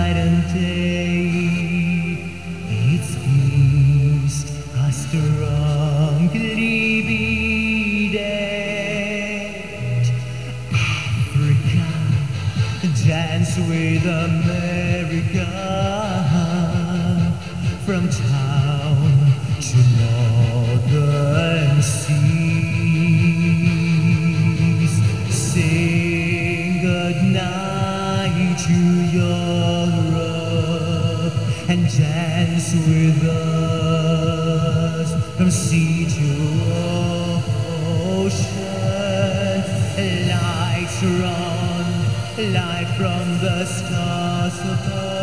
night and day. Its feast are strongly beaded. Africa, dance with America, from town to northern seas. Sing goodnight to Europe and dance with us from sea to ocean. Lights run light from the stars above.